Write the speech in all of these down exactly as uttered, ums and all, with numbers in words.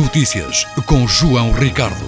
Notícias, com João Ricardo.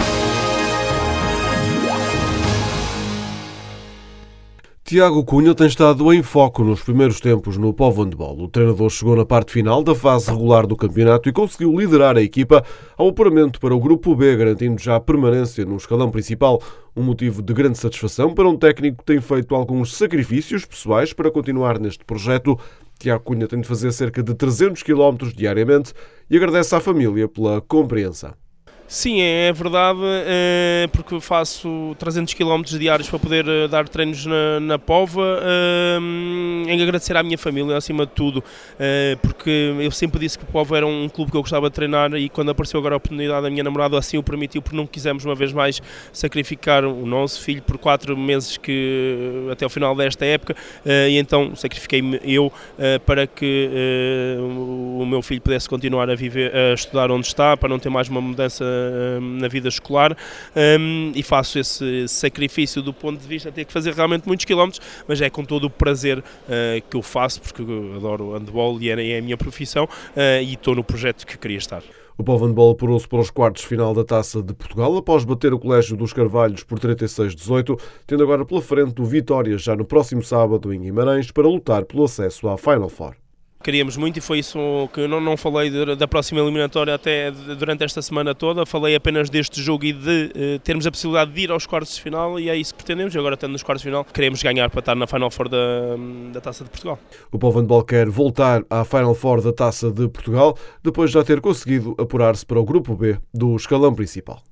Tiago Cunha tem estado em foco nos primeiros tempos no Povo Handball. O treinador chegou na parte final da fase regular do campeonato e conseguiu liderar a equipa ao apuramento para o Grupo B, garantindo já a permanência no escalão principal. Um motivo de grande satisfação para um técnico que tem feito alguns sacrifícios pessoais para continuar neste projeto. Tiago Cunha tem de fazer cerca de trezentos quilómetros diariamente e agradece à família pela compreensão. Sim, é verdade, é, porque faço trezentos quilómetros diários para poder dar treinos na, na Póvoa, é, em agradecer à minha família, acima de tudo, é, porque eu sempre disse que o Póvoa era um clube que eu gostava de treinar e quando apareceu agora a oportunidade, a minha namorada assim o permitiu, porque não quisemos uma vez mais sacrificar o nosso filho por quatro meses que, até o final desta época, é, e então sacrifiquei-me eu é, para que é, o meu filho pudesse continuar a viver, a estudar onde está, para não ter mais uma mudança na vida escolar, um, e faço esse sacrifício do ponto de vista de ter que fazer realmente muitos quilómetros, mas é com todo o prazer uh, que eu faço, porque eu adoro handball e é, é a minha profissão, uh, e estou no projeto que queria estar. O Povo Handball apurou-se para os quartos de final da Taça de Portugal após bater o Colégio dos Carvalhos por trinta e seis a dezoito, tendo agora pela frente o Vitória já no próximo sábado em Guimarães para lutar pelo acesso à Final Four. Queríamos muito e foi isso que eu não, não falei de, da próxima eliminatória até durante esta semana toda, falei apenas deste jogo e de uh, termos a possibilidade de ir aos quartos de final e é isso que pretendemos e agora estando nos quartos de final queremos ganhar para estar na Final Four da, da Taça de Portugal. O Povo Handball quer voltar à Final Four da Taça de Portugal depois de já ter conseguido apurar-se para o Grupo B do escalão principal.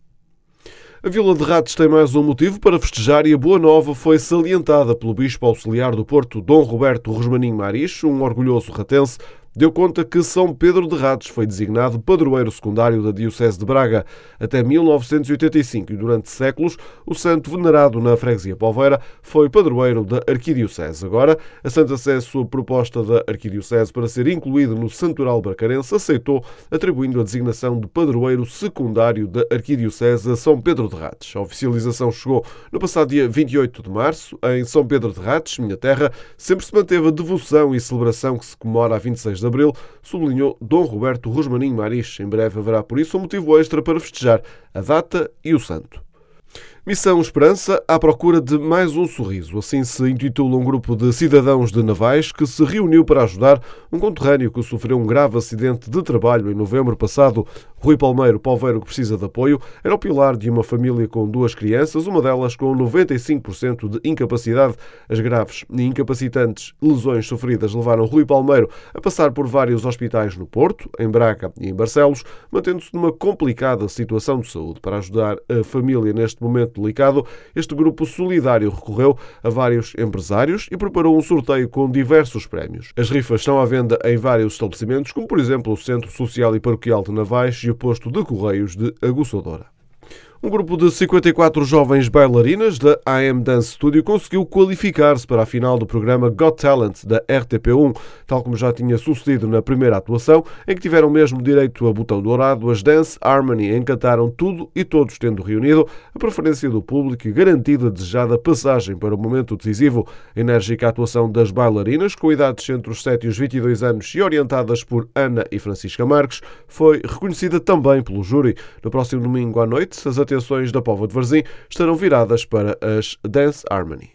A Vila de Rates tem mais um motivo para festejar e a boa nova foi salientada pelo Bispo Auxiliar do Porto, Dom Roberto Rosmaninho Mariche, um orgulhoso ratense. Deu conta que São Pedro de Rates foi designado padroeiro secundário da Diocese de Braga até mil novecentos e oitenta e cinco e durante séculos o santo venerado na freguesia Poveira foi padroeiro da Arquidiocese. Agora, a Santa Sé, sua proposta da Arquidiocese para ser incluído no Santoral Bracarense, aceitou, atribuindo a designação de padroeiro secundário da Arquidiocese a São Pedro de Rates. A oficialização chegou no passado dia vinte e oito de março. Em São Pedro de Rates, minha terra, sempre se manteve a devoção e celebração que se comemora a vinte e seis de abril, sublinhou Dom Roberto Rosmaninho Mariche. Em breve haverá, por isso, um motivo extra para festejar a data e o santo. Missão Esperança à procura de mais um sorriso. Assim se intitula um grupo de cidadãos de Navais que se reuniu para ajudar um conterrâneo que sofreu um grave acidente de trabalho em novembro passado. Rui Palmeiro, poveiro que precisa de apoio, era o pilar de uma família com duas crianças, uma delas com noventa e cinco por cento de incapacidade. As graves e incapacitantes lesões sofridas levaram Rui Palmeiro a passar por vários hospitais no Porto, em Braga e em Barcelos, mantendo-se numa complicada situação de saúde. Para ajudar a família neste momento delicado, este grupo solidário recorreu a vários empresários e preparou um sorteio com diversos prémios. As rifas estão à venda em vários estabelecimentos, como por exemplo o Centro Social e Paroquial de Navais e o Posto de Correios de Aguçadora. Um grupo de cinquenta e quatro jovens bailarinas da A M Dance Studio conseguiu qualificar-se para a final do programa Got Talent da R T P um. Tal como já tinha sucedido na primeira atuação, em que tiveram mesmo direito a botão dourado, as Dance Harmony encantaram tudo e todos, tendo reunido a preferência do público e garantido a desejada passagem para o momento decisivo. A enérgica atuação das bailarinas, com idades entre os sete e os vinte e dois anos e orientadas por Ana e Francisca Marques, foi reconhecida também pelo júri. No próximo domingo à noite, as atenções da Póvoa de Varzim estarão viradas para as Dance Harmony.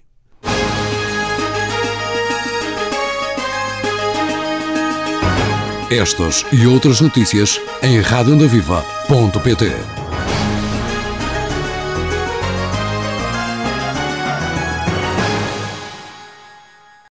Estas e outras notícias em rádio onda viva ponto pt.